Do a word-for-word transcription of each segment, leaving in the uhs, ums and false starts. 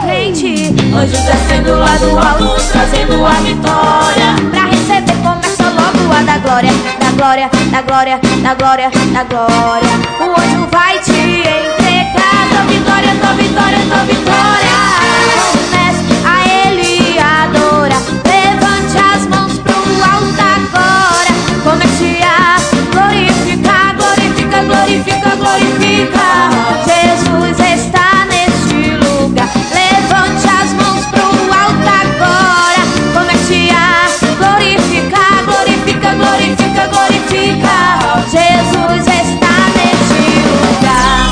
crente. Anjos descendo lá do alto, trazendo a vitória. Pra receber começa logo a da glória, da glória, da glória, da glória, da glória. O anjo vai te entregar tua vitória, tua vitória, tua vitória. Comece a ele adorar, levante as mãos pro alto agora. Comece a glorificar, glorifica, glorifica, glorifica. Jesus está neste lugar. Levante as mãos pro alto agora. Comece a glorificar, glorifica, glorifica, glorifica. Jesus está neste lugar.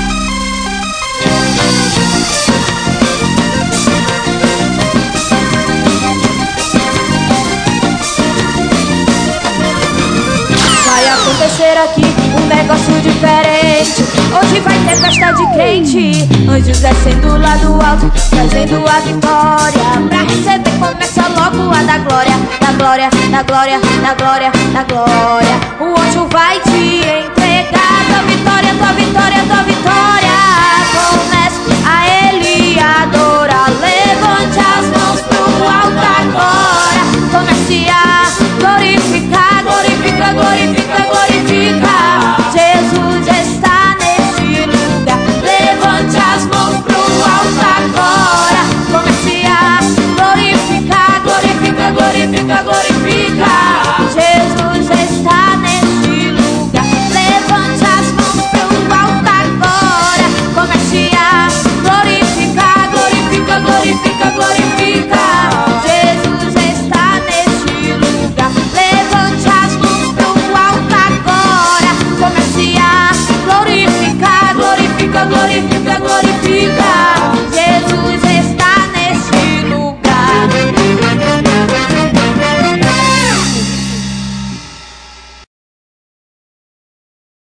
Vai acontecer aqui um negócio diferente. Hoje vai ter festa de crente. Anjos descendo lá do alto, trazendo a vitória. Pra receber começa logo a da glória, da glória, da glória, da glória, da glória. O anjo vai te entregar